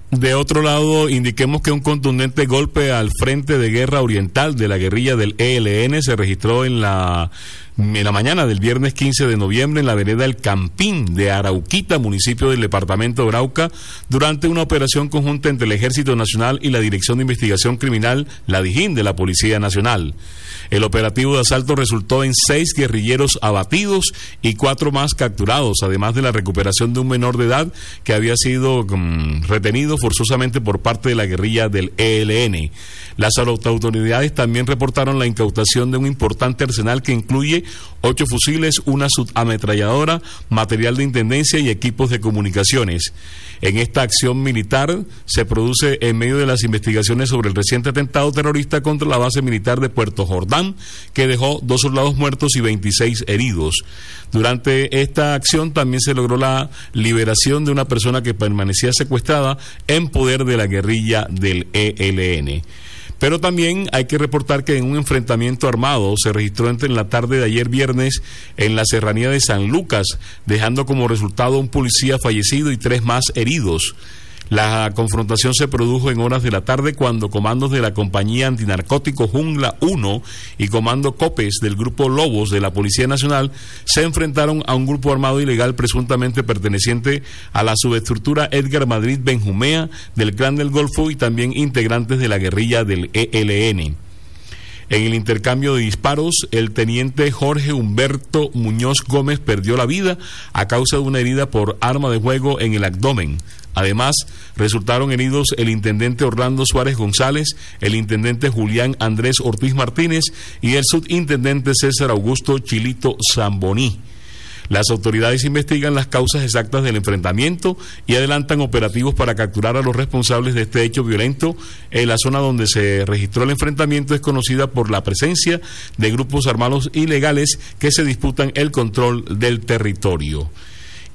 De otro lado, indiquemos que un contundente golpe al frente de guerra oriental de la guerrilla del ELN se registró en la mañana del viernes 15 de noviembre en la vereda El Campín de Arauquita, municipio del departamento de Arauca, durante una operación conjunta entre el Ejército Nacional y la Dirección de Investigación Criminal, la DIJÍN, de la Policía Nacional. El operativo de asalto resultó en 6 guerrilleros abatidos y 4 más capturados, además de la recuperación de un menor de edad que había sido retenido forzosamente por parte de la guerrilla del ELN. Las autoridades también reportaron la incautación de un importante arsenal que incluye 8 fusiles, una subametralladora, material de intendencia y equipos de comunicaciones. En esta acción militar se produce en medio de las investigaciones sobre el reciente atentado terrorista contra la base militar de Puerto Jordán, que dejó 2 soldados muertos y 26 heridos. Durante esta acción también se logró la liberación de una persona que permanecía secuestrada en poder de la guerrilla del ELN. Pero también hay que reportar que en un enfrentamiento armado se registró en la tarde de ayer viernes en la serranía de San Lucas, dejando como resultado un policía fallecido y 3 más heridos. La confrontación se produjo en horas de la tarde cuando comandos de la compañía antinarcótico Jungla 1 y comando Copes del grupo Lobos de la Policía Nacional se enfrentaron a un grupo armado ilegal presuntamente perteneciente a la subestructura Edgar Madrid Benjumea del Clan del Golfo y también integrantes de la guerrilla del ELN. En el intercambio de disparos, el teniente Jorge Humberto Muñoz Gómez perdió la vida a causa de una herida por arma de fuego en el abdomen. Además, resultaron heridos el intendente Orlando Suárez González, el intendente Julián Andrés Ortiz Martínez y el subintendente César Augusto Chilito Zamboní. Las autoridades investigan las causas exactas del enfrentamiento y adelantan operativos para capturar a los responsables de este hecho violento. En la zona donde se registró el enfrentamiento es conocida por la presencia de grupos armados ilegales que se disputan el control del territorio.